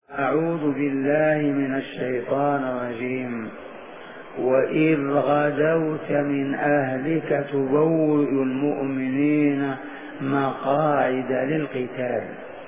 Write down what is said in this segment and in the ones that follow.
أعوذ بالله من الشيطان الرجيم. وإذ غدوت من أهلك تبوئ المؤمنين مقاعد للقتال.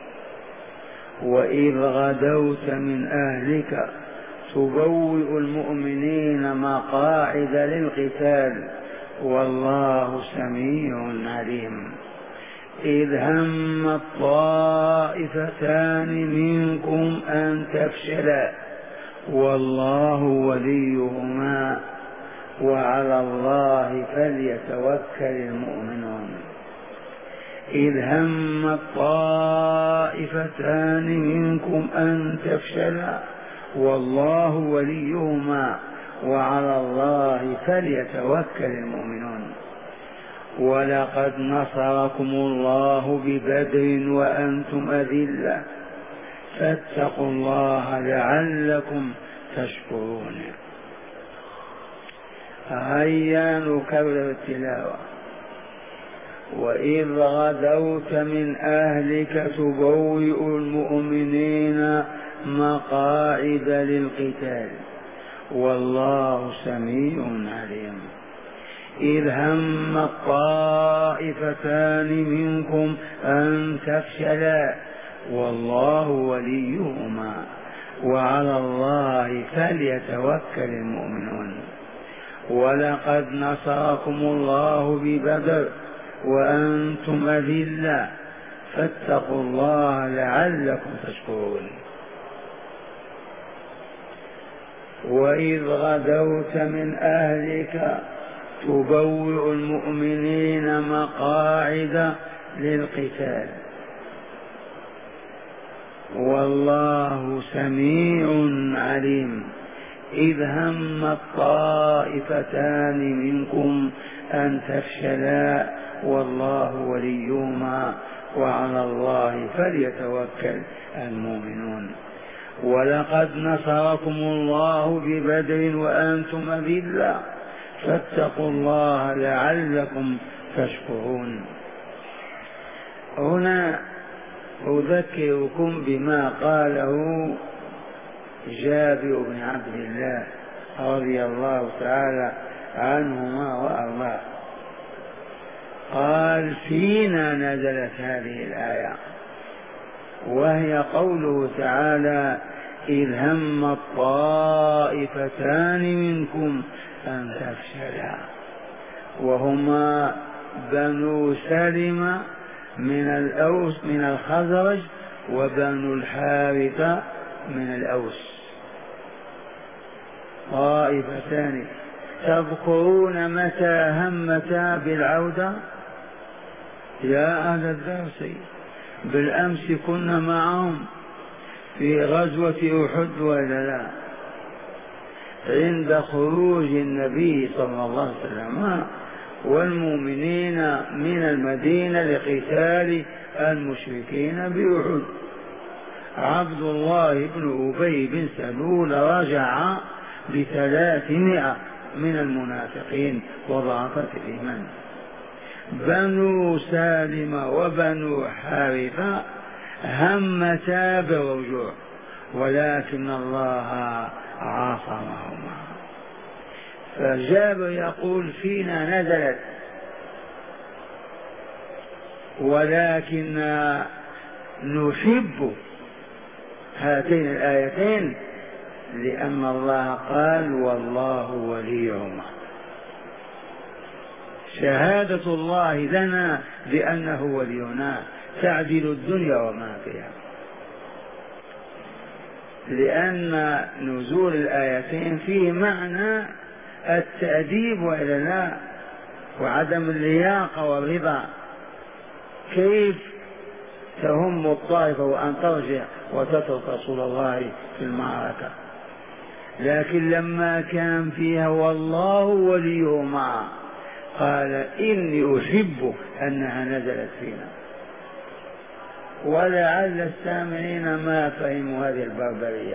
وإذ غدوت من أهلك تبوئ المؤمنين مقاعد للقتال والله سميع عليم. إذ هم الطائفتان منكم أن تفشلا والله وليهما وعلى الله فليتوكل المؤمنون. إذ هم الطائفتان منكم أن تفشلا والله وليهما وعلى الله فليتوكل المؤمنون. ولقد نصركم الله ببدر وأنتم أذلة فاتقوا الله لعلكم تشكرون. هيا نكرر التلاوة. وإذ غدوت من أهلك تبوئ المؤمنين مقاعد للقتال والله سميع عليم. إذ هم الطائفتان منكم أن تفشلا والله وليهما وعلى الله فليتوكل المؤمنون. ولقد نصركم الله ببدر وأنتم أذلة فاتقوا الله لعلكم تشكرون. وإذ غدوت من أهلك تبوئ المؤمنين مقاعد للقتال والله سميع عليم. إذ هم الطائفتان منكم أن تفشلا والله وليهما وعلى الله فليتوكل المؤمنون. ولقد نصركم الله ببدر وأنتم أذلة فاتقوا الله لعلكم تشكرون. هنا أذكركم بما قاله جابر بن عبد الله رضي الله تعالى عنهما وأرضاه. قال: فينا نزلت هذه الآية، وهي قوله تعالى: إذ هم الطائفتان منكم أن تفشلا، وهما بنو سلمة من الأوس من الخزرج وبنو الحارثة من الأوس، طائفتان. تذكرون متى همتا بالعودة يا أهل الدرس؟ بالأمس كنا معهم في غزوة أحد ولا لا؟ عند خروج النبي صلى الله عليه وسلم والمؤمنين من المدينة لقتال المشركين بأحد، عبد الله بن أبي بن سلول رجع ب300 من المنافقين وضعفة الإيمان. بنو سالم وبنو حارثة همتا بالرجوع ولكن الله عاصمهما. فجابر يقول: فينا نزلت، ولكن نحب هاتين الآيتين لأن الله قال: والله وليهما. شهادة الله لنا بأنه ولينا تعدل الدنيا وما فيها، لأن نزول الآيتين فيه معنى التأديب وإلا لا، وعدم اللياقة والرضا. كيف تهم الطائفة وأن ترجع وتترك رسول الله في المعركة؟ لكن لما كان فيها والله وليهما قال: إني أحب أنها نزلت فينا. ولعل السامعين ما فهموا هذه البربرية.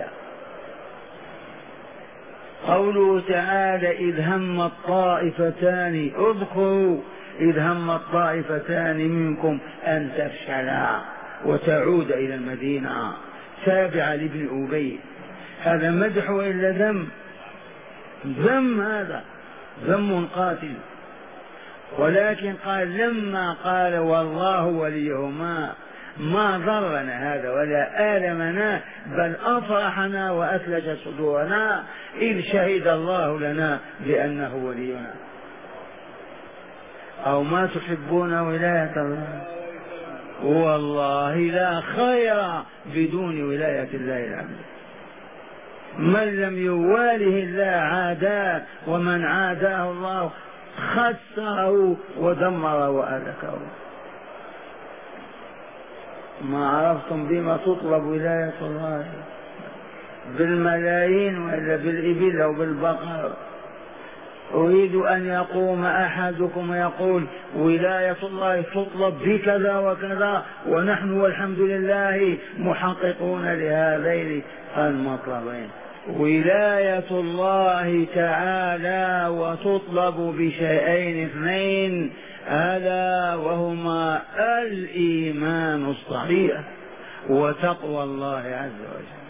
قوله تعالى: إذ هم الطائفتان، اذكروا إذ هم الطائفتان منكم أن تفشلا وتعود إلى المدينة تابعة لابن أبي، هذا مدح وإلا ذم؟ ذم، هذا ذم قاتل. ولكن قال لما قال والله وليهما ما ضرنا هذا ولا آلمنا، بل أفرحنا وأثلج صدورنا إذ شهد الله لنا بأنه ولينا. أو ما تحبون ولاية الله؟ والله لا خير بدون ولاية الله العبد. من لم يواله الله عاداه، ومن عاداه الله خسره ودمر وأهلكه. ما عرفتم بما تطلب ولاية الله؟ بالملايين ولا بالإبل أو بالبقر؟ أريد أن يقوم أحدكم ويقول ولاية الله تطلب بكذا وكذا، ونحن والحمد لله محققون لهذين المطلبين. ولاية الله تعالى وتطلب بشيئين اثنين، ألا وهما الإيمان الصحيح وتقوى الله عز وجل.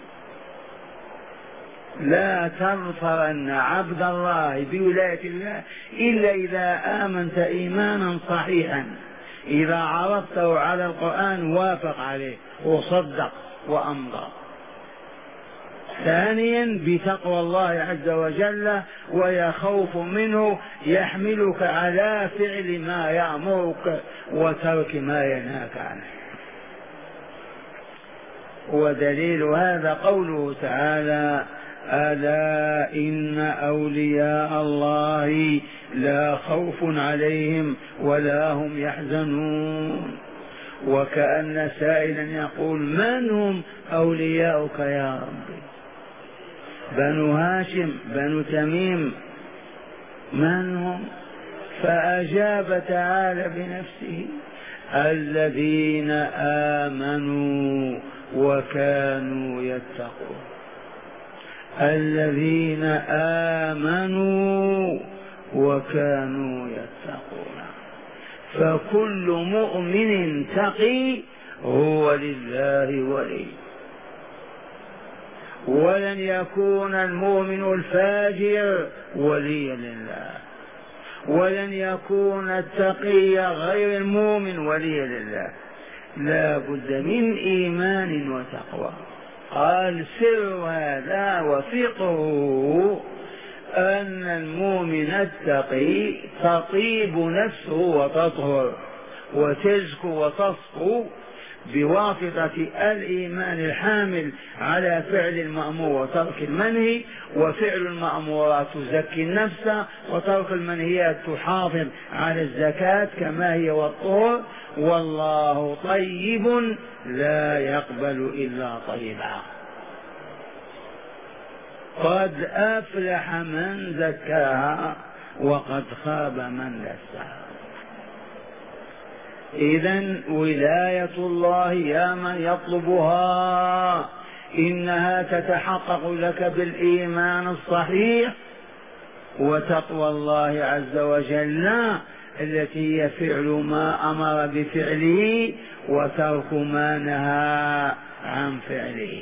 لا تغفرن عبد الله بولاية الله إلا إذا آمنت إيمانا صحيحا، إذا عرضته على القرآن وافق عليه وصدق وأمضى. ثانيا بتقوى الله عز وجل ويخوف منه يحملك على فعل ما يأمرك وترك ما ينهاك عنه. ودليل هذا قوله تعالى ألا إن أولياء الله لا خوف عليهم ولا هم يحزنون. وكأن سائلا يقول من هم أولياؤك يا ربي؟ بنو هاشم، بنو تميم، من هم؟ فأجاب تعالى بنفسه الذين آمنوا وكانوا يتقون. الذين آمنوا وكانوا يتقون. فكل مؤمن تقي هو لله ولي، ولن يكون المؤمن الفاجر وليا لله، ولن يكون التقي غير المؤمن وليا لله. لا بد من إيمان وتقوى. قال سر هذا وفقه أن المؤمن التقي تطيب نفسه وتطهر وتزكو وتصفو بواسطة الإيمان الحامل على فعل المأمور وترك المنهي، وفعل المأمورات تزكي النفس، وترك المنهيات تحافظ على الزكاة كما هي والطهر. والله طيب لا يقبل إلا طيبا. قد أفلح من زكاها وقد خاب من دساها. إذن ولاية الله يا من يطلبها إنها تتحقق لك بالإيمان الصحيح وتقوى الله عز وجل التي هي فعل ما أمر بفعله وترك ما نهى عن فعله.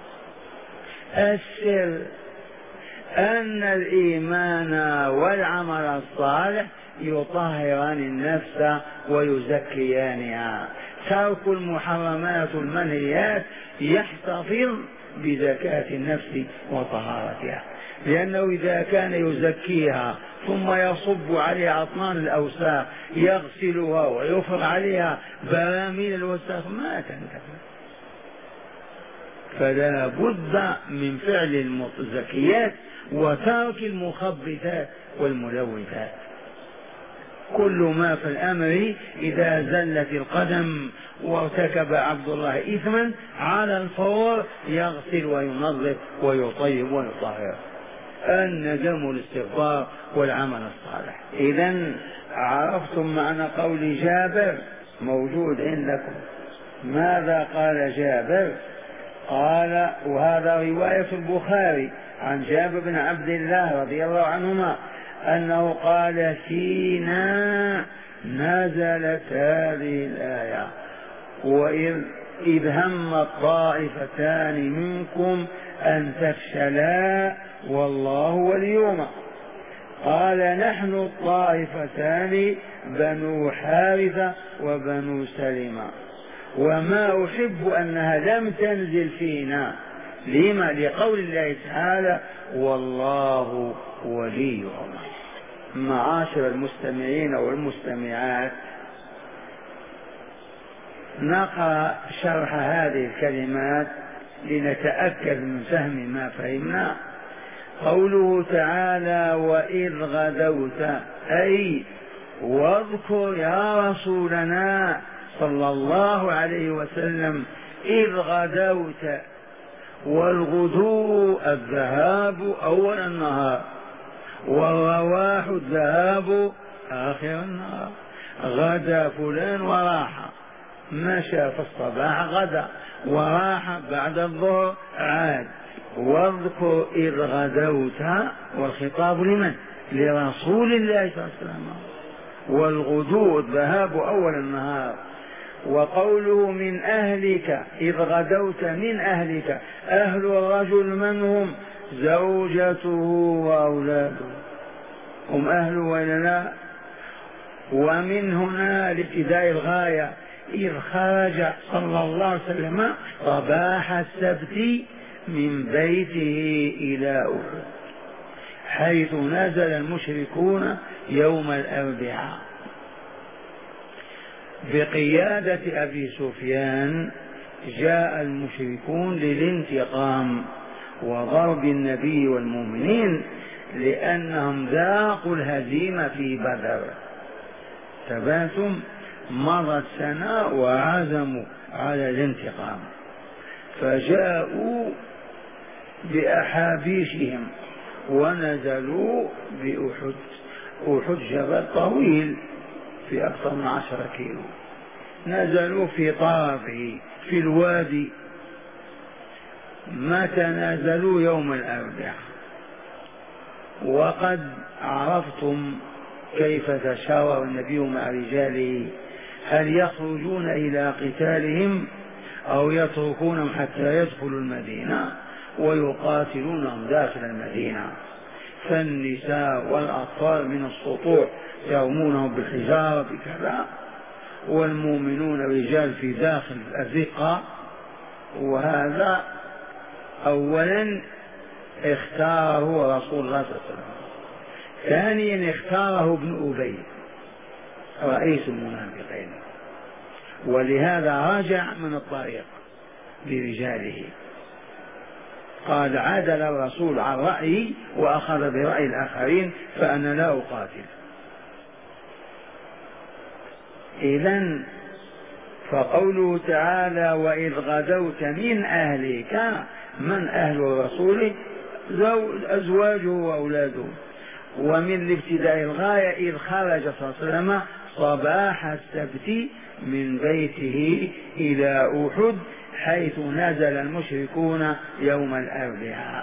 السر أن الإيمان والعمل الصالح يطهران النفس ويزكيانها. ترك المحرمات المنهيات يحتفظ بزكاة النفس وطهارتها، لأنه إذا كان يزكيها ثم يصب عليها أطنان الأوساخ يغسلها ويفرغ عليها براميل الوساخ ما تنتفع. فلا بد من فعل الزكيات وترك المخبثات والملوثات. كل ما في الأمر إذا زلت القدم وارتكب عبد الله إثما على الفور يغسل وينظف ويطيب ويطهر. الندم والاستغفار والعمل الصالح. إذن عرفتم معنى قول جابر موجود عندكم. ماذا قال جابر؟ قال، وهذا رواية البخاري عن جابر بن عبد الله رضي الله عنهما أنه قال فينا نزلت هذه الآية وإذ إذ هم الطائفتان منكم أن تفشلا والله وليهما. قال نحن الطائفتان بنو حارثة وبنو سلمة، وما أحب أنها لم تنزل فينا. لما؟ لقول الله تعالى والله وليهما. معاشر المستمعين والمستمعات، نقرأ شرح هذه الكلمات لنتأكد من فهم ما فهمنا. قوله تعالى وإذ غدوت، أي واذكر يا رسولنا صلى الله عليه وسلم إذ غدوت. والغدو الذهاب أول النهار، والرواح الذهاب آخر النهار. غدا فلان وراح، مشى في الصباح غدا وراح بعد الظهر عاد. واذكر إذ غدوت، والخطاب لمن؟ لرسول الله صلى الله عليه وسلم. والغدو الذهاب أول النهار. وقوله من أهلك إذ غدوت، من أهلك، أهل الرجل من هم؟ زوجته وأولاده هم أهل ولا لا؟ ومن هنا لابتداء الغاية إذ خرج صلى الله عليه وسلم صباح السبت من بيته إلى أحد، حيث نزل المشركون يوم الأربعاء بقيادة أبي سفيان. جاء المشركون للانتقام وضرب النبي والمؤمنين، لأنهم ذاقوا الهزيمة في بدر. تباتم مضت سنة وعزموا على الانتقام، فجاءوا بأحابيشهم ونزلوا بأحد. أحد جبل طويل في أكثر من 10 كيلو، نزلوا في طرفه في الوادي. متى نزلوا؟ يوم الأربعاء. وقد عرفتم كيف تشاور النبي مع رجاله، هل يخرجون إلى قتالهم أو يتركونهم حتى يدخلوا المدينة ويقاتلونهم داخل المدينة. فالنساء والأطفال من السطوح يرمونهم بالحجارة بكذا، والمؤمنون رجال في داخل الرقة. وهذا أولا اختاره رسول الله صلى الله عليه وسلم. ثانيا اختاره ابن أبي رئيس المنافقين، ولهذا رجع من الطريق برجاله. قال عدل الرسول عن رأيه وأخذ برأي الآخرين، فأنا لا أقاتل. إذن فقوله تعالى وإذ غدوت من أهلك، من أهل الرسول؟ أزواجه وأولاده. ومن الابتداء الغاية إذ خرج صلى الله عليه وسلم صباح السبت من بيته إلى أحد، حيث نزل المشركون يوم الأربعاء.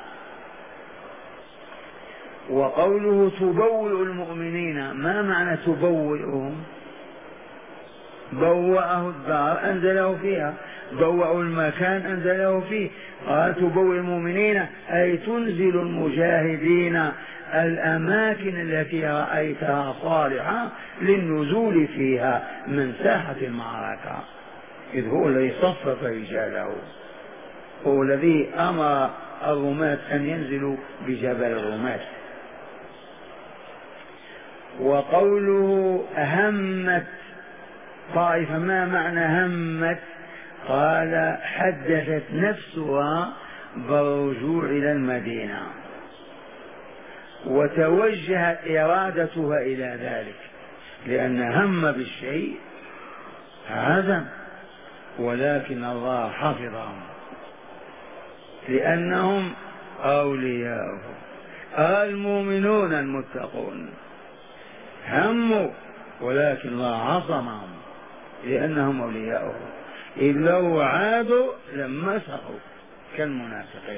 وقوله تبوئ المؤمنين، ما معنى تبوئهم؟ بوأه الدار أنزله فيها، بوأوا المكان أنزله فيه. قال تبوئ المؤمنين أي تنزل المجاهدين الأماكن التي رأيتها صالحة للنزول فيها من ساحة المعركة، إذ هو الذي صفف رجاله، هو الذي أمر الرماة أن ينزلوا بجبل الرماة. وقوله همت طائفة، ما معنى همت؟ قال حدثت نفسها بالرجوع إلى المدينة وتوجهت إرادتها إلى ذلك، لأن هم بالشيء عزم، ولكن الله حفظهم لأنهم أولياؤه المؤمنون المتقون. هموا ولكن الله عصمهم لأنهم أولياؤه، إذ لو عادوا لما سقوا كالمنافقين.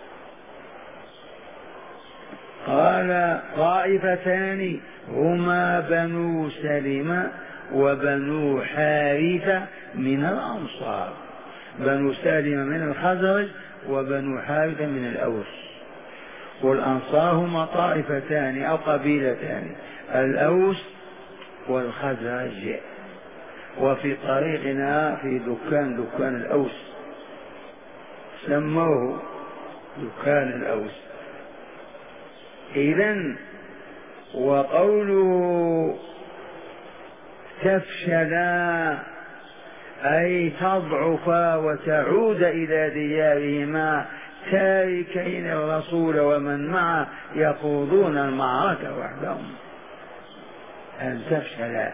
قال طائفتان هما بنو سلمة وبنو حارثة من الأنصار. بنو سالم من الخزرج وبنو حارثة من الأوس. والأنصار هما طائفتان أو قبيلتان، الأوس والخزرج. وفي طريقنا في دكان الأوس سموه دكان الأوس. إذن وقوله تفشلا أي تضعفا وتعود إلى ديارهما تاركين الرسول ومن معه يخوضون المعركة وحدهم، أن تفشلا.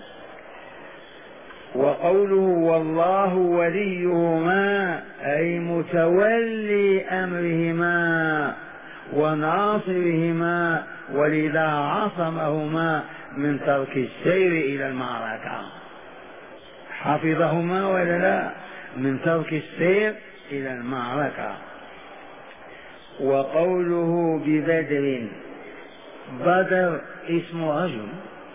وقوله والله وليهما أي متولي أمرهما وناصرهما، ولذا عصمهما من ترك السير إلى المعركة، حفظهما ولا لا من ترك السير إلى المعركة. وقوله ببدر، بدر اسم رجل،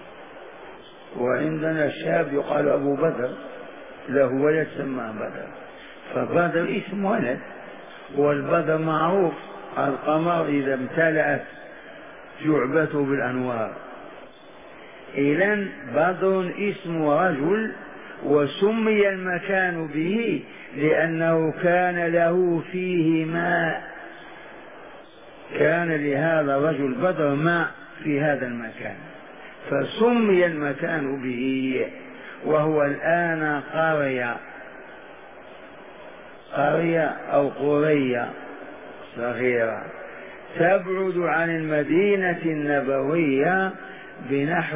وعندنا الشاب يقال أبو بدر له ولد سماه بدر، فبدر اسم ولد، والبدر معروف القمر إذا امتلأت جعبته بالأنوار. إذن بدر اسم رجل، وسمي المكان به لأنه كان له فيه ماء، كان لهذا الرجل بدر ماء في هذا المكان فسمي المكان به. وهو الآن قرية أو قرية صغيرة تبعد عن المدينة النبوية بنحو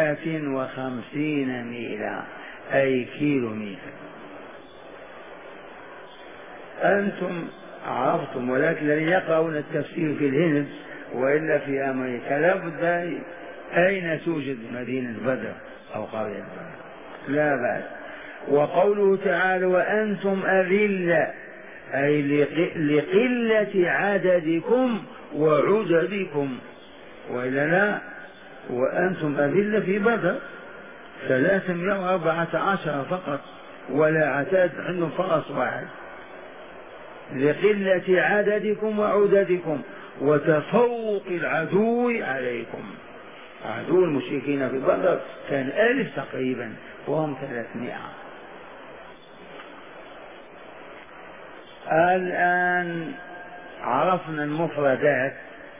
150 ميلا أي كيلومتر. أنتم عرفتم، ولكن الذين يقرؤون التفسير في الهند وإلا في أمريكا لابد أين توجد مدينة بدر أو قرية بدر، لا بأس. وقوله تعالى وأنتم أذلة أي لقلة عددكم وعددكم، وإلا لا، وأنتم أذلة في بدر 314 فقط، ولا عتاد عندهم فرس واحد، لقلة عددكم وعددكم وتفوق العدو عليكم. عدو المشركين في بدر كان 1000 تقريبا وهم 300. الآن عرفنا المفردات،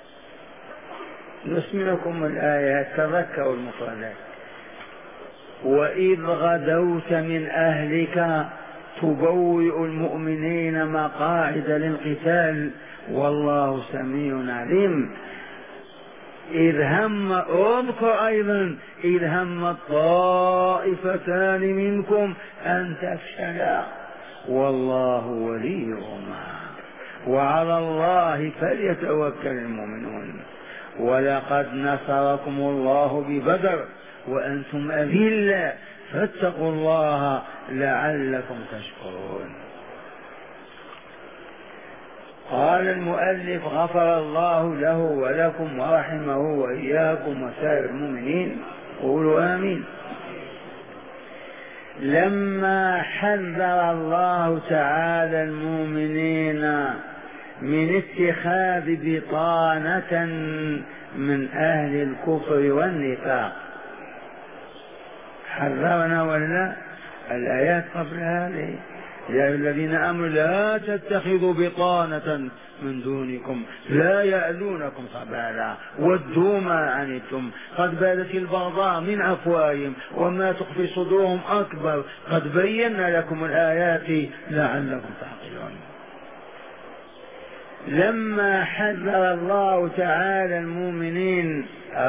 نسمعكم الآيات تذكروا المفردات. وإذ غدوت من أهلك تبوئ المؤمنين مقاعد للقتال والله سميع عليم. إذ هم، اذكر أيضا إذ هم الطائفتان منكم أن تفشلا والله وليهما وعلى الله فليتوكل المؤمنون. ولقد نصركم الله ببدر وأنتم أذلة فاتقوا الله لعلكم تشكرون. قال المؤلف غفر الله له ولكم ورحمه وإياكم وسائر المؤمنين، قولوا آمين. لما حذر الله تعالى المؤمنين من اتخاذ بطانة من أهل الكفر والنفاق، حذرنا ولا الآيات قبل هذه يا أيها الذين آمنوا لا تتخذوا بطانة من دونكم لا يألونكم خبالا ودوا ما عنتم قد بدت البغضاء من أفواههم وما تخفي صدورهم أكبر قد بينا لكم الآيات لعلكم تعقلون. لما حذر الله تعالى المؤمنين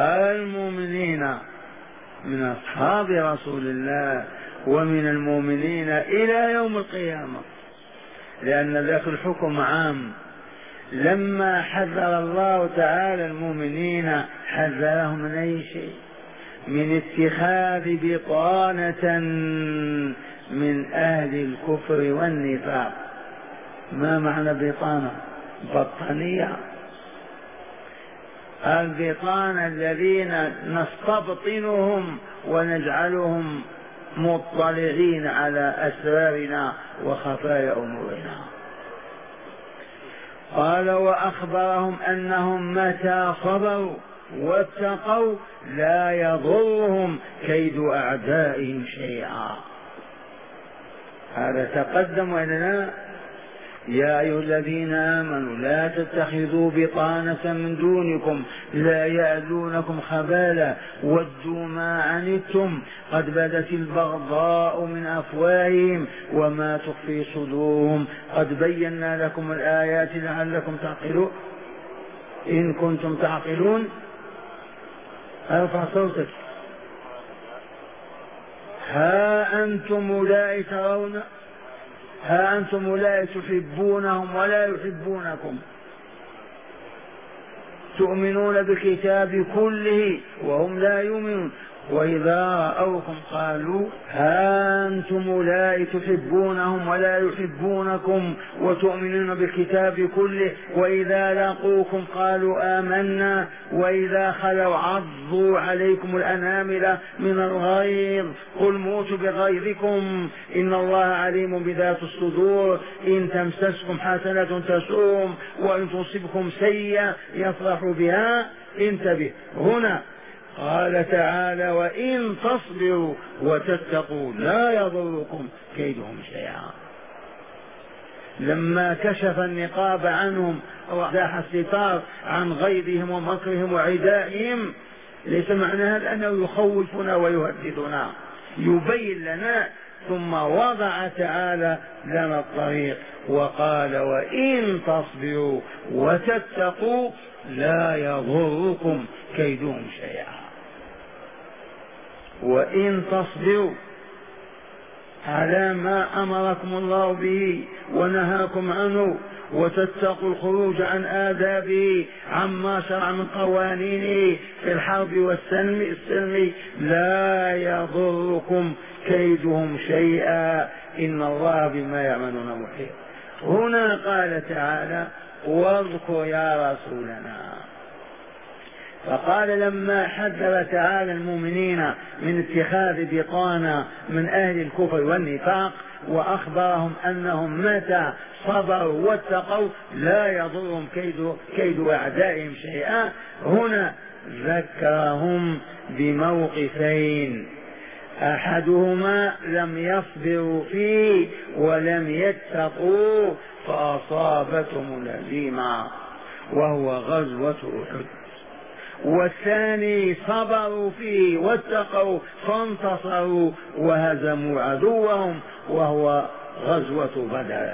من أصحاب رسول الله ومن المؤمنين إلى يوم القيامة، لأن ذاك الحكم عام. لما حذر الله تعالى المؤمنين حذرهم من أي شيء؟ من اتخاذ بطانة من أهل الكفر والنفاق. ما معنى بطانة؟ بطانية، البطانة الذين نستبطنهم ونجعلهم مطلعين على أسرارنا وخفايا أمورنا. قال وأخبرهم أنهم متى صبروا واتقوا لا يضرهم كيد أعدائهم شيئا. هذا تقدم لنا يا أيها الذين آمنوا لا تتخذوا بطانة من دونكم لا يألونكم خبالا ودوا ما عنتم قد بدت البغضاء من أفواههم وما تخفي صدورهم قد بينا لكم الآيات لعلكم تعقلون. إن كنتم تعقلون ارفع صوتك. ها أنتم أولئك ترون ها أنتم أولئك تحبونهم ولا يحبونكم تؤمنون بالكتاب كله وهم لا يؤمنون وإذا رأوكم قالوا ها أنتم أولئك تحبونهم ولا يحبونكم وتؤمنون بالكتاب كله وإذا لقوكم قالوا آمنا وإذا خلوا عضوا عليكم الأنامل من الغيظ قل موتوا بغيظكم إن الله عليم بذات الصدور إن تمسسكم حسنة تسؤهم وإن تصبكم سيئة يفرحوا بها. انتبه هنا قال تعالى وإن تصبروا وتتقوا لا يضركم كيدهم شيئا. لما كشف النقاب عنهم وزاح الستار عن غيظهم ومكرهم وعدائهم ليس معنى هذا أنه يخوفنا ويهددنا، يبين لنا. ثم وضع تعالى لنا الطريق وقال وإن تصبروا وتتقوا لا يضركم كيدهم شيئا. وإن تصبروا على ما أمركم الله به ونهاكم عنه وتتقوا الخروج عن آدابه عما شرع من قوانينه في الحرب والسلم لا يضركم كيدهم شيئا إن الله بما يعملون محيط. هنا قال تعالى واذكر يا رسولنا. فقال لما حذر تعالى المؤمنين من اتخاذ بطانة من أهل الكفر والنفاق وأخبرهم أنهم متى صبروا واتقوا لا يضرهم كيد أعدائهم شيئا، هنا ذكرهم بموقفين أحدهما لم يصبروا فيه ولم يتقوا فأصابتهم الهزيمة وهو غزوة أحد، والثاني صبروا فيه واتقوا فانتصروا وهزموا عدوهم وهو غزوة بدر.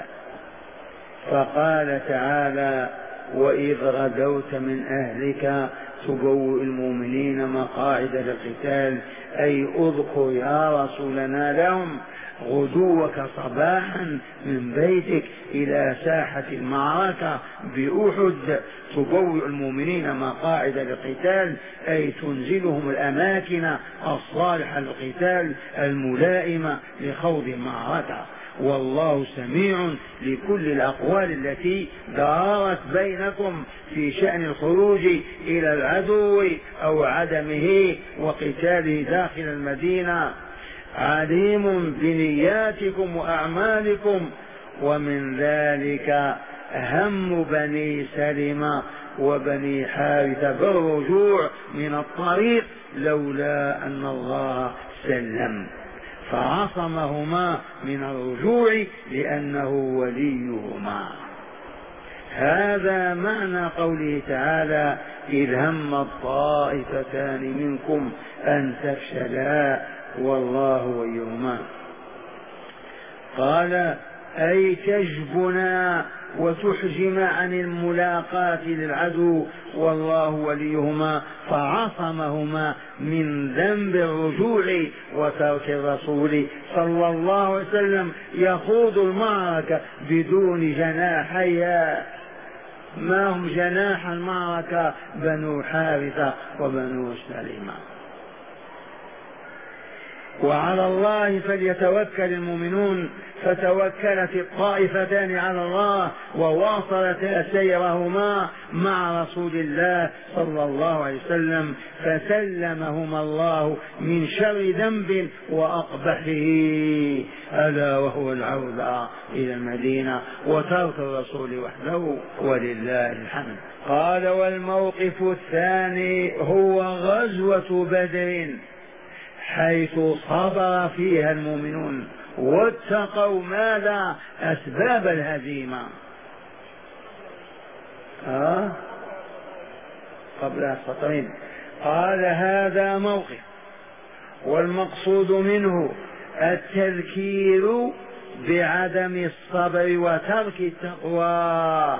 فقال تعالى وإذ غدوت من أهلك تبوئ المؤمنين مقاعد للقتال، أي اذكر يا رسولنا لهم غدوك صباحا من بيتك إلى ساحة المعركة بأحد تبوئ المؤمنين مقاعد للقتال، أي تنزلهم الأماكن الصالحة للقتال الملائمة لخوض المعركة. والله سميع لكل الأقوال التي دارت بينكم في شأن الخروج إلى العدو أو عدمه وقتاله داخل المدينة، عليم بنياتكم وأعمالكم. ومن ذلك هم بني سلمة وبني حارثة بالرجوع من الطريق لولا أن الله سلم فعصمهما من الرجوع لأنه وليهما. هذا معنى قوله تعالى إذ هم الطائفتان منكم أن تفشلا والله وليهما. قال أي تجبنا وتحجم عن الملاقاة للعدو والله وليهما، فعصمهما من ذنب الرجوع وترك الرسول صلى الله عليه وسلم يخوض المعركة بدون جناحيها. ما هم جناح المعركة؟ بنو حارثة وبنو سلمة. وعلى الله فليتوكل المؤمنون، فتوكلت الطائفتان على الله وواصلتا سيرهما مع رسول الله صلى الله عليه وسلم، فسلمهما الله من شر ذنب وأقبحه، ألا وهو العودة إلى المدينة وترك الرسول وحده ولله الحمد. قال: والموقف الثاني هو غزوة بدر، حيث صبر فيها المؤمنون واتقوا ماذا؟ أسباب الهزيمة. قبل سطرين قال: هذا موقف، والمقصود منه التذكير بعدم الصبر وترك التقوى.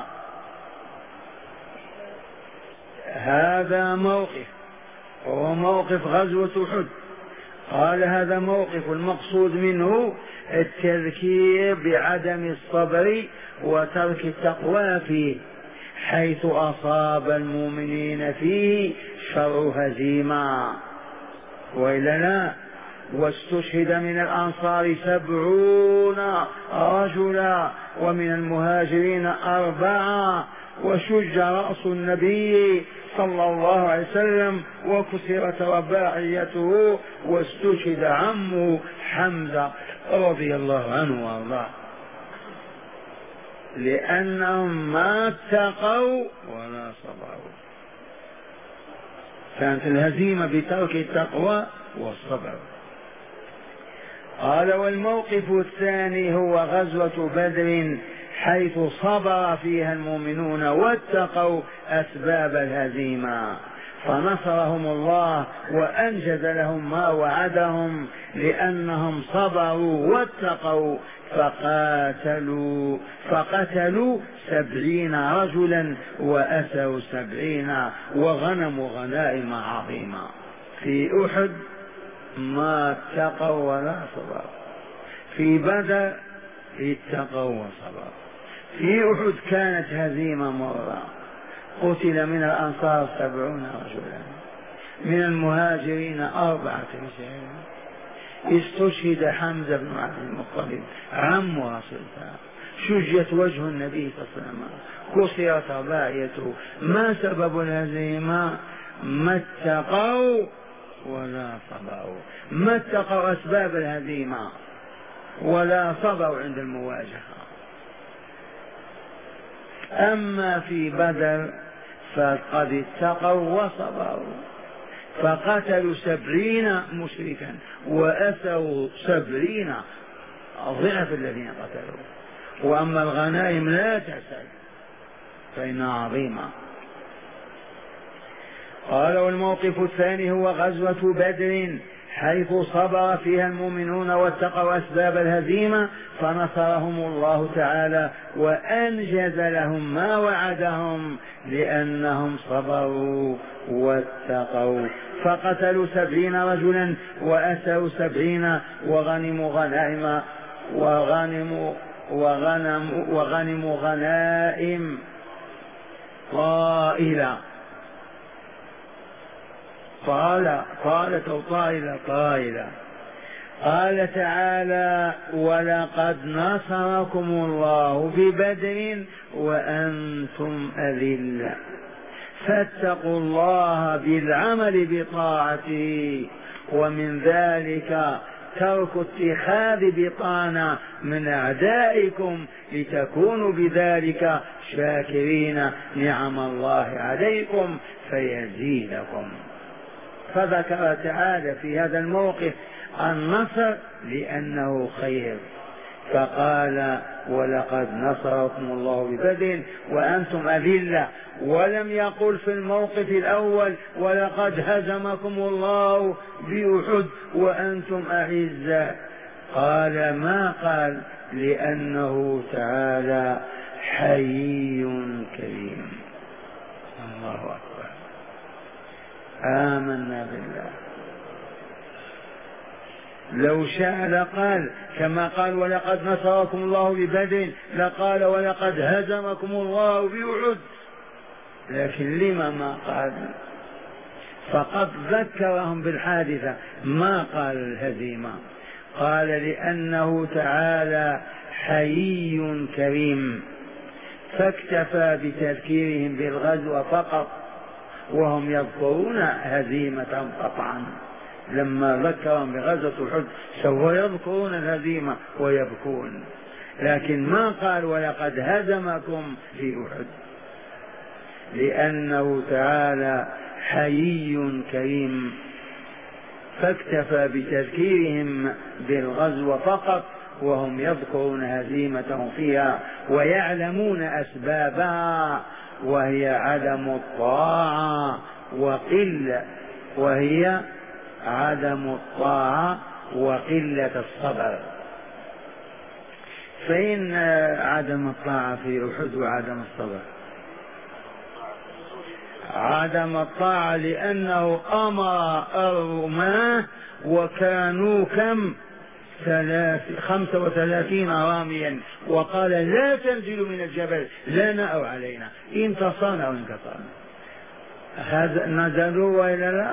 هذا موقف، وهو موقف غزوة أحد. قال: هذا موقف، المقصود منه التذكير بعدم الصبر وترك التقوى فيه، حيث أصاب المؤمنين فيه شر هزيمة. وإلا لا؟ واستشهد من الأنصار 70 رجلا، ومن المهاجرين 4، وشج رأس النبي صلى الله عليه وسلم وكسرت رباعيته، واستشهد عمه حمزة رضي الله عنه وارضاه، لأنهم ما اتقوا ولا صبروا. كانت الهزيمة بترك التقوى والصبر. قال: والموقف الثاني هو غزوة بدر، حيث صبر فيها المؤمنون واتقوا أسباب الهزيمة، فنصرهم الله وأنجز لهم ما وعدهم، لأنهم صبروا واتقوا فقتلوا 70 رجلا وأسروا 70 وغنموا غنائم عظيمة. في أحد ما اتقوا ولا صبروا، في بدر اتقوا وصبروا. في أحد كانت هزيمة مرة، قتل من الأنصار 70 رجلا، من المهاجرين 4 رجال، استشهد حمزة بن عبد المطلب عم رسول الله، شجت وجه النبي صلى الله عليه وسلم، كسرت رباعيته. ما سبب الهزيمة؟ ما اتقوا ولا صبروا، ما اتقوا أسباب الهزيمة ولا صبروا عند المواجهة. أما في بدر فقد اتقوا وصبروا، فقتلوا 70 مشركا وأسروا 70 ضعف الذين قتلوا. وأما الغنائم لا تسأل فإنها عظيمة. قال: والموقف الثاني هو غزوة بدر، حيث صبر فيها المؤمنون واتقوا أسباب الهزيمة، فنصرهم الله تعالى وأنجز لهم ما وعدهم، لأنهم صبروا واتقوا، فقتلوا 70 رجلا وأسروا 70 وغنموا غنائم وغنموا غنائم طائلة. طائلة. قال تعالى: ولقد نصركم الله ببدر وأنتم أذلة، فاتقوا الله بالعمل بطاعته، ومن ذلك ترك اتخاذ بطانة من أعدائكم لتكونوا بذلك شاكرين نعم الله عليكم فيزيدكم. فذكر تعالى في هذا الموقف النصر لأنه خير، فقال: ولقد نصركم الله ببدر وأنتم أذلة، ولم يقل في الموقف الأول: ولقد هزمكم الله بأحد وأنتم أعزة. قال ما قال، لأنه تعالى حيي كريم. الله أكبر. آمنا بالله. لو شاء لقال كما قال: ولقد نصركم الله ببدر، لقال: ولقد هزمكم الله بأحد. لكن لما ما قال؟ فقد ذكرهم بالحادثة، ما قال الهزيمة. قال لأنه تعالى حيي كريم، فاكتفى بتذكيرهم بالغزو فقط وهم يذكرون هزيمة قطعا. لما ذكرهم بغزوة أحد سوف يذكرون الهزيمة ويبكون، لكن ما قال ولقد هزمكم في أحد، لأنه تعالى حيي كريم، فاكتفى بتذكيرهم بالغزو فقط وهم يذكرون هزيمتهم فيها ويعلمون أسبابها، وهي عدم الطاعة وقلة الصبر. فإن عدم الطاعة في أحد وعدم الصبر، عدم الطاعة لأنه أمر الرماة وكانوا كم 35 راميا، وقال لا تنزلوا من الجبل لا نأوا علينا إن تصرنا أو انكسرنا. هذا نزلوا وإلا لا؟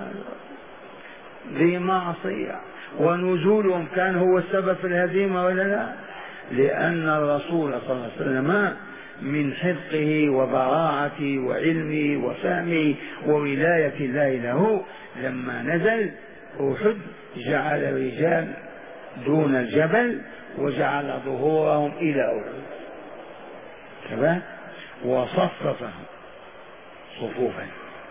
ذي معصية، ونزولهم كان هو السبب في الهزيمة ولا لا؟ لأن الرسول صلى الله عليه وسلم من حفظه وبراعته وعلمه وفهمه وولاية الله له لما نزل أحد جعل الرجال دون الجبل وجعل ظهورهم إلى أحد كذا وصففهم صفوفا،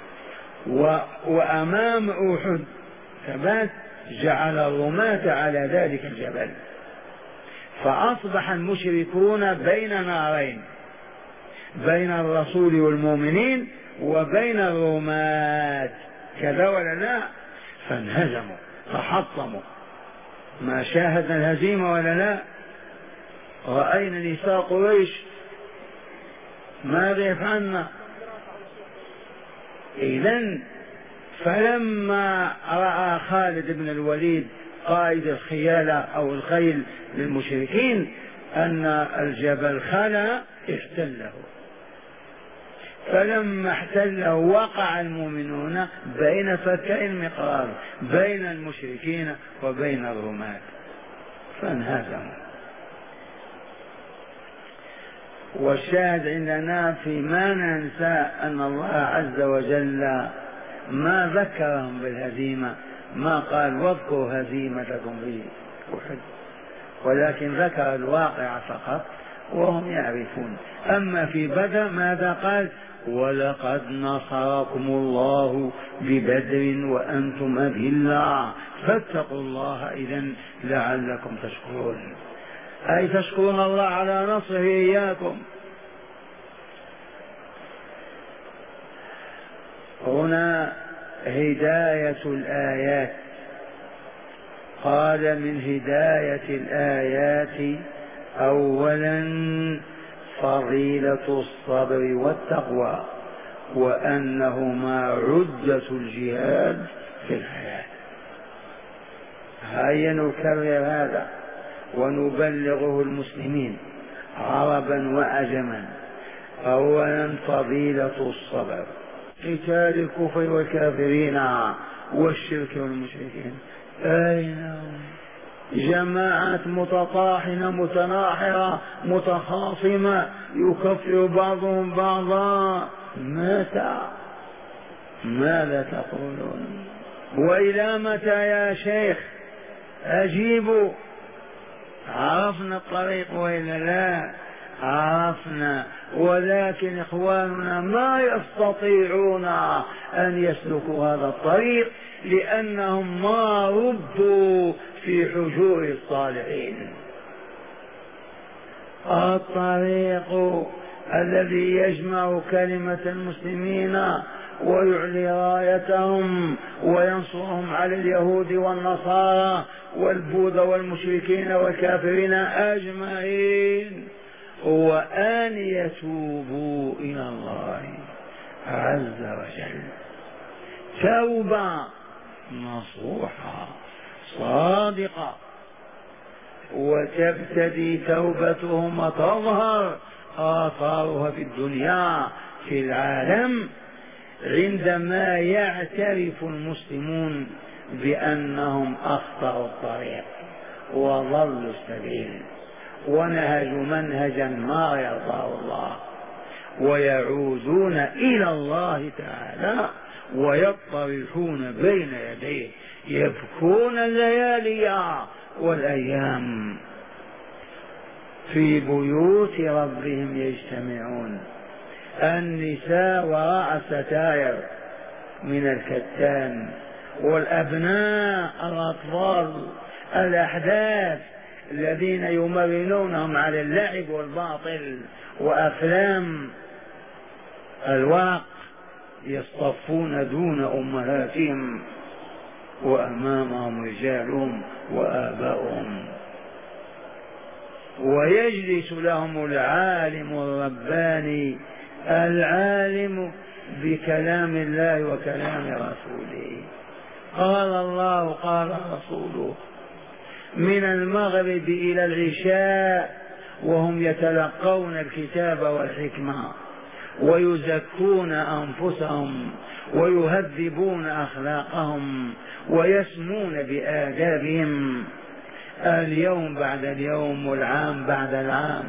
وأمام أحد ثبات جعل الرماة على ذلك الجبل، فأصبح المشركون بين نارين، بين الرسول والمؤمنين وبين الرماة كذا ولا لا؟ فانهزموا فحطموا. ما شاهدنا الهزيمة ولا لا؟ رأينا نساء قريش ماذا يفعلن؟ إذن فلما رأى خالد بن الوليد قائد الخيالة أو الخيل للمشركين أن الجبل خلا احتله، فلما احتله وقع المؤمنون بين فكي المقرار بين المشركين وبين الرماة فانهزموا. والشاهد عندنا فيما ننسى أن الله عز وجل ما ذكرهم بالهزيمة، ما قال واذكروا هزيمتكم في أحد، ولكن ذكر الواقع فقط وهم يعرفون. أما في بدر ماذا قال؟ ولقد نصركم الله ببدر وأنتم أذلة فاتقوا الله إذن لعلكم تشكرون، أي تشكرون الله على نصره إياكم. هنا هداية الآيات، قال من هداية الآيات أولا فضيلة الصبر والتقوى، وأنهما عدة الجهاد في الحياة. هيا نكرر هذا ونبلغه المسلمين عربا وعجما. أولا فضيلة الصبر، قتال الكفر والكافرين والشرك والمشركين. أين جماعات متطاحنة متناحرة متخاصمة يكفر بعضهم بعضا، ماذا تقولون؟ وإلى متى يا شيخ؟ أجيبوا. عرفنا الطريق وإلا لا؟ عرفنا، ولكن إخواننا ما يستطيعون أن يسلكوا هذا الطريق لأنهم ما ربوا في حجور الصالحين. الطريق الذي يجمع كلمة المسلمين ويعلي رايتهم وينصرهم على اليهود والنصارى والبوذا والمشركين والكافرين أجمعين هو أن يتوبوا إلى الله عز وجل توبة نصوحة صادقة، وتبتدي توبتهم وتظهر آثارها في الدنيا في العالم عندما يعترف المسلمون بأنهم أخطأوا الطريق وضلوا السبيل ونهجوا منهجا ما يرضاه الله، ويعودون إلى الله تعالى ويطرحون بين يديه، يبكون الليالي والأيام في بيوت ربهم يجتمعون، النساء وراء الستائر من الكتان، والأبناء الأطفال الأحداث الذين يمرنونهم على اللعب والباطل وأفلام الواقع، يصطفون دون أمهاتهم وأمامهم رجالهم وآباؤهم، ويجلس لهم العالم الرباني العالم بكلام الله وكلام رسوله، قال الله قال رسوله، من المغرب إلى العشاء وهم يتلقون الكتاب والحكمة ويزكون أنفسهم ويهذبون أخلاقهم ويسمون بآدابهم اليوم بعد اليوم والعام بعد العام.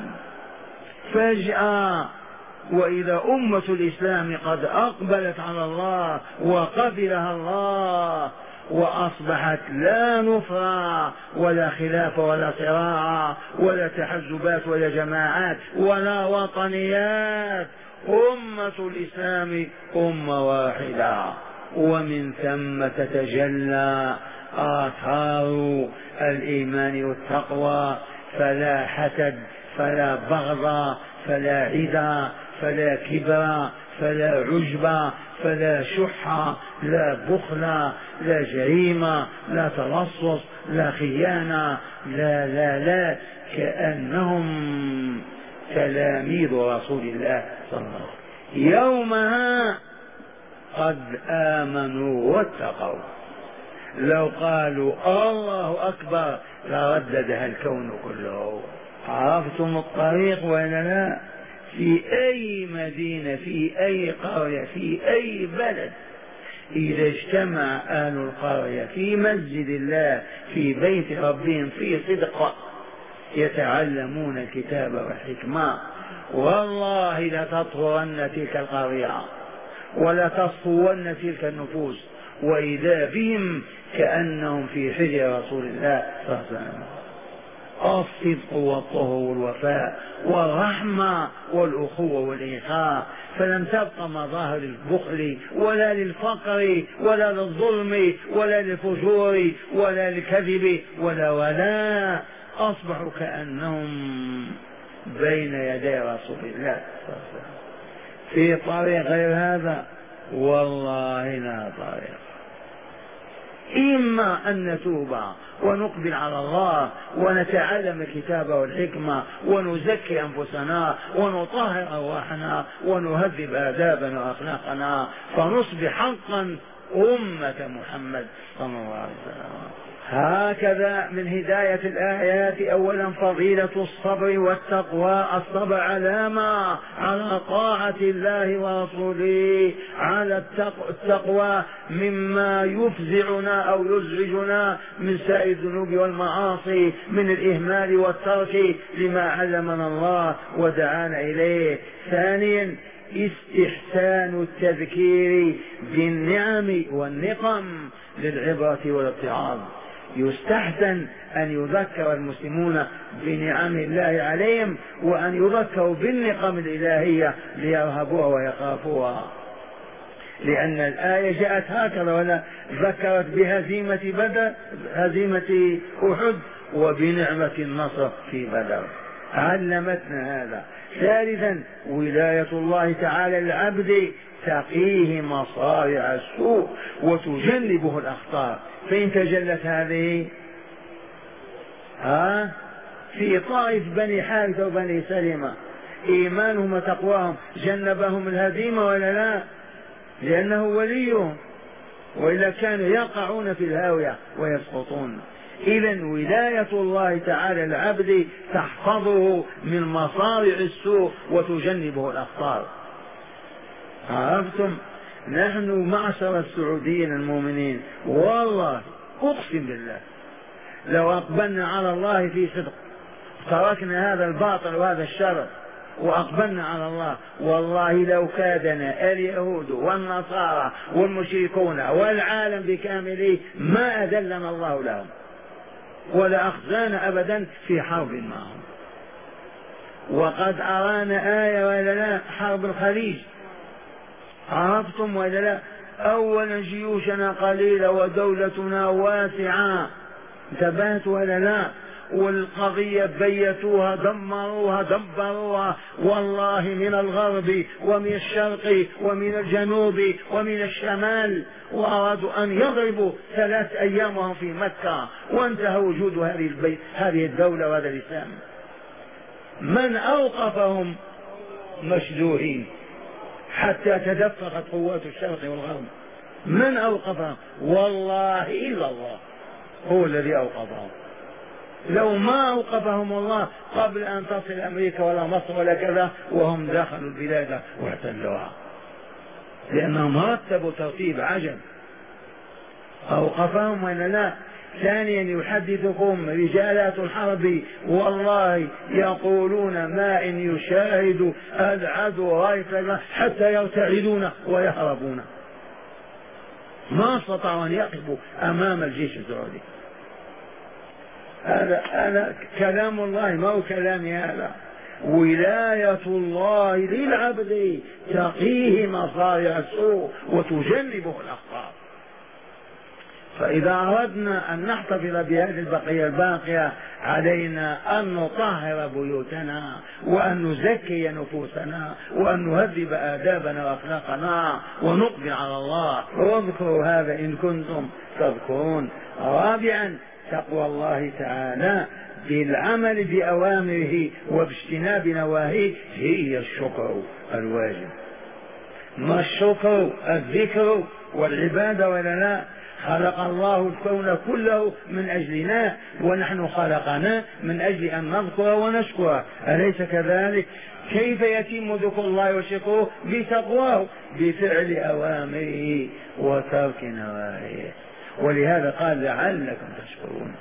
فجأة وإذا أمة الإسلام قد أقبلت على الله وقبلها الله وأصبحت لا نفرة ولا خلاف ولا صراع ولا تحزبات ولا جماعات ولا وطنيات، أمة الإسلام أمة واحدة، ومن ثم تتجلى آثار الإيمان والتقوى، فلا حسد فلا بغض فلا عدى فلا كبر فلا عجب فلا شح لا بخل لا جريمة لا تلصص لا خيانة لا لا لا، كأنهم تلاميذ رسول الله صلى الله عليه وسلم يومها قد آمنوا واتقوا. لو قالوا الله أكبر لرددها الكون كله. عرفتم الطريق ولا لا؟ في أي مدينة في أي قرية في أي بلد إذا اجتمع أهل القرية في مسجد الله في بيت ربهم في صدق يتعلمون الكتاب والحكمة، والله لتطهرن تلك القرية ولا تصفون تلك النفوس، وإذا بهم كأنهم في حجر رسول الله صلى الله عليه وسلم. الصدق والطهر والوفاء والرحمة والأخوة والإخاء، فلم تبق مظاهر البخل ولا للفقر ولا للظلم ولا للفجور ولا للكذب ولا أصبحوا كأنهم بين يدي رسول الله صلى الله عليه وسلم. في طريق غير هذا والله لا طريق. إما أن نتوب ونقبل على الله ونتعلم الكتاب والحكمة ونزكي أنفسنا ونطهر أرواحنا ونهذب آدابنا وأخلاقنا فنصبح حقا أمة محمد صلى الله عليه وسلم. هكذا من هداية الآيات أولا فضيلة الصبر والتقوى. الصبر علامة على طاعة الله ورسوله، على التقوى مما يفزعنا أو يزعجنا من سائر الذنوب والمعاصي، من الإهمال والترك لما علمنا الله ودعانا إليه. ثانيا استحسان التذكير بالنعم والنقم للعبرة والاتعاظ. يستحسن أن يذكر المسلمون بنعم الله عليهم وأن يذكروا بالنقم الإلهية ليرهبوها ويخافوها، لأن الآية جاءت هكذا ولا ذكرت بهزيمة بدر هزيمة أحد وبنعمة النصر في بدر، علمتنا هذا. ثالثا ولاية الله تعالى للعبد تقيه مصارع السوء وتجنبه الأخطار. فإن تجلت هذه في طائف بني حارثة وبني سلمة إيمانهم وتقواهم جنبهم الهزيمة ولا لا؟ لأنه وليهم، وإلا كانوا يقعون في الهاوية ويسقطون. إذن ولاية الله تعالى العبد تحفظه من مصارع السوء وتجنبه الأخطار. عرفتم؟ نحن معشر السعوديين المؤمنين والله أقسم بالله لو أقبلنا على الله في صدق تركنا هذا الباطل وهذا الشر وأقبلنا على الله، والله لو كادنا اليهود والنصارى والمشركون والعالم بكامله ما أذلنا الله لهم ولا أخزانا أبدا في حرب معهم. وقد أرانا آية ولا لا؟ حرب الخليج عرفتم ولا لا؟ أولا جيوشنا قليلة ودولتنا واسعة، انتبهت ولا لا؟ والقضية بيتوها دبروها والله من الغرب ومن الشرق ومن الجنوب ومن الشمال، وأرادوا أن يضربوا 3 أيام وهم في مكة وانتهى وجود هذه الدولة وهذا الإسلام. من أوقفهم؟ مشجوعين حتى تدفقت قوات الشرق والغرب. من أوقفهم؟ والله إلا الله هو الذي أوقفهم. لو ما أوقفهم الله قبل أن تصل أمريكا ولا مصر ولا كذا وهم دخلوا البلاد واحتلوها، لأنهم رتبوا ترتيب عجب. أوقفهم ولا لا؟ ثانيا يحدثكم رجالات الحرب والله يقولون ما إن يشاهد العدو غائب حتى يرتعدون ويهربون، ما استطاعوا أن يقفوا أمام الجيش السعودي. هذا كلام الله ما هو كلامي هذا. ولاية الله للعبد تقيه مصارع السوء وتجنبه الأخطار. فإذا أردنا أن نحتفظ بهذه البقية الباقية علينا أن نطهر بيوتنا وأن نزكي نفوسنا وأن نهذب آدابنا وأخلاقنا ونقبل على الله. واذكروا هذا إن كنتم تذكرون. رابعا تقوى الله تعالى بالعمل بأوامره واجتناب نواهيه هي الشكر الواجب. ما الشكر؟ الذكر والعبادة ولا لا؟ خلق الله الكون كله من أجلنا ونحن خلقنا من أجل أن نذكر ونشكر، أليس كذلك؟ كيف يتم ذكر الله وشكره؟ بتقواه، بفعل أوامره وترك نواهيه. ولهذا قال لعلكم تشكرون.